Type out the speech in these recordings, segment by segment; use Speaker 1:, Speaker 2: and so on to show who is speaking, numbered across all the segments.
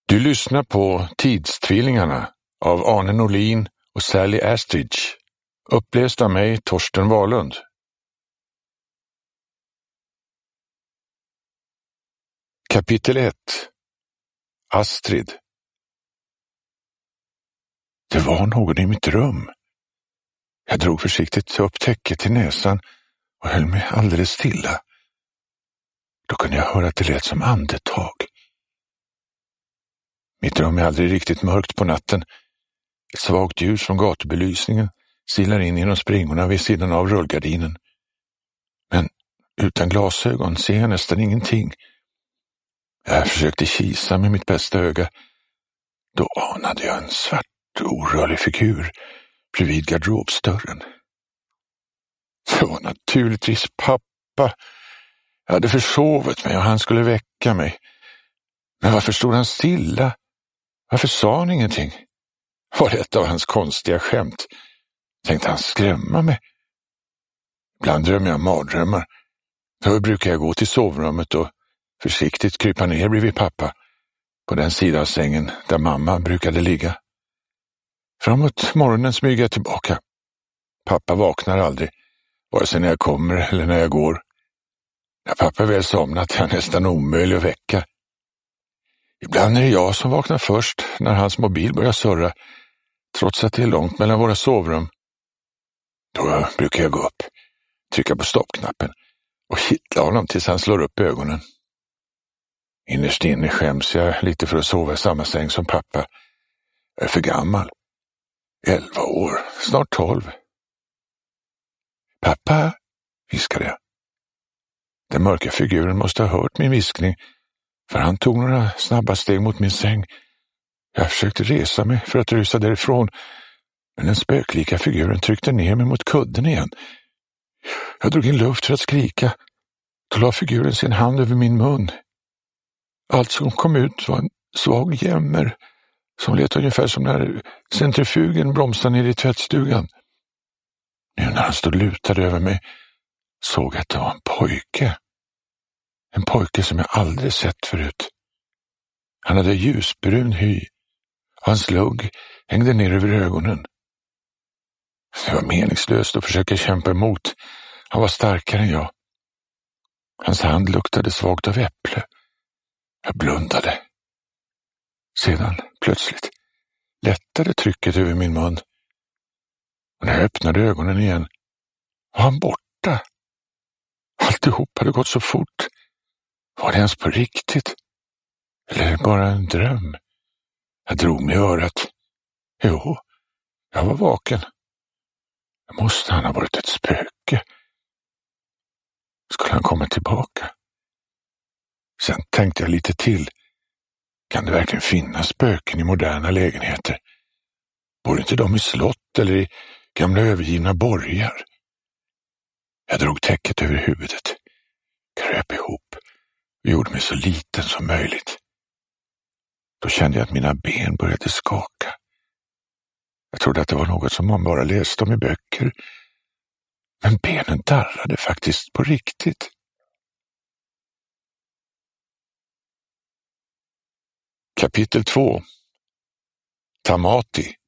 Speaker 1: Du lyssnar på Tidstvillingarna av Arne Norlin och Sally Astridge. Uppläst av mig, Torsten Wahlund. Kapitel 1. Astrid. Det var någon i mitt rum. Jag drog försiktigt upp täcket till näsan och höll mig alldeles stilla. Då kunde jag höra att det lät som andetag. Mitt rum är aldrig riktigt mörkt på natten. Ett svagt ljus från gatubelysningen silar in genom springorna vid sidan av rullgardinen. Men utan glasögon ser jag nästan ingenting. Jag försökte kisa med mitt bästa öga. Då anade jag en svart, orörlig figur bredvid garderobsdörren. Det var naturligtvis pappa. Jag hade försovit mig och han skulle väcka mig. Men varför stod han stilla? Varför sa han ingenting? Var det ett av hans konstiga skämt? Tänkte han skrämma mig? Ibland drömmer jag mardrömmar. Då brukar jag gå till sovrummet och försiktigt krypa ner bredvid pappa på den sidan av sängen där mamma brukade ligga. Framåt morgonen smyger jag tillbaka. Pappa vaknar aldrig, vare sig när jag kommer eller när jag går. När pappa väl somnat är han nästan omöjlig att väcka. Ibland är det jag som vaknar först när hans mobil börjar surra, trots att det är långt mellan våra sovrum. Då brukar jag gå upp, trycka på stoppknappen och kittla honom tills han slår upp ögonen. Innerst inne skäms jag lite för att sova i samma säng som pappa. Jag är för gammal. 11 år, snart 12. Pappa, viskade jag. Den mörka figuren måste ha hört min viskning, för han tog några snabba steg mot min säng. Jag försökte resa mig för att rusa därifrån, men den spöklika figuren tryckte ner mig mot kudden igen. Jag drog in luft för att skrika. Då la figuren sin hand över min mun. Allt som kom ut var en svag jämmer som lät ungefär som när centrifugen bromsade ner i tvättstugan. Nu när han stod lutad över mig såg jag att det var en pojke. En pojke som jag aldrig sett förut. Han hade ljusbrun hy. Hans lugg hängde ner över ögonen. Det var meningslöst att försöka kämpa emot. Han var starkare än jag. Hans hand luktade svagt av äpple. Jag blundade. Sedan, plötsligt, lättade trycket över min mun. Och när jag öppnade ögonen igen var han borta. Alltihop hade gått så fort. Var det ens på riktigt? Eller bara en dröm? Jag drog mig i örat. Jo, jag var vaken. Måste han ha varit ett spöke? Skulle han komma tillbaka? Sen tänkte jag lite till. Kan det verkligen finnas spöken i moderna lägenheter? Bor inte de i slott eller i gamla övergivna borgar? Jag drog täcket över huvudet, kröp ihop och gjorde mig så liten som möjligt. Då kände jag att mina ben började skaka. Jag trodde att det var något som man bara läste om i böcker. Men benen darrade faktiskt på riktigt. Kapitel 2. Tamati.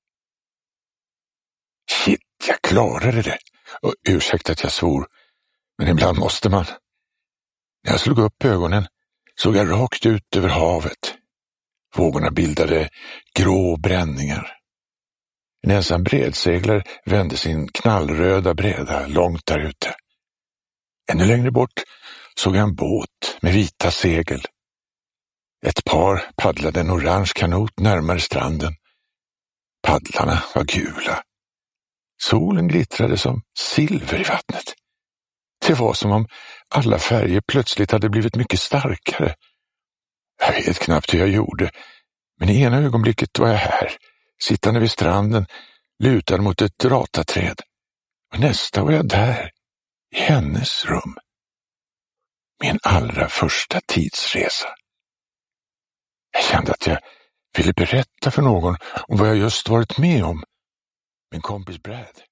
Speaker 1: Shit, jag klarade det. Och ursäkta att jag svor, men ibland måste man. När jag slog upp ögonen såg jag rakt ut över havet. Vågorna bildade grå bränningar. En ensam bredseglare vände sin knallröda bräda långt där ute. Ännu längre bort såg jag en båt med vita segel. Ett par paddlade en orange kanot närmare stranden. Paddlarna var gula. Solen glittrade som silver i vattnet. Det var som om alla färger plötsligt hade blivit mycket starkare. Jag vet knappt hur jag gjorde, men i ena ögonblicket var jag här, sittande vid stranden, lutad mot ett rataträd. Och nästa var jag där, i hennes rum. Min allra första tidsresa. Jag kände att jag ville berätta för någon om vad jag just varit med om. Min kompis Brad.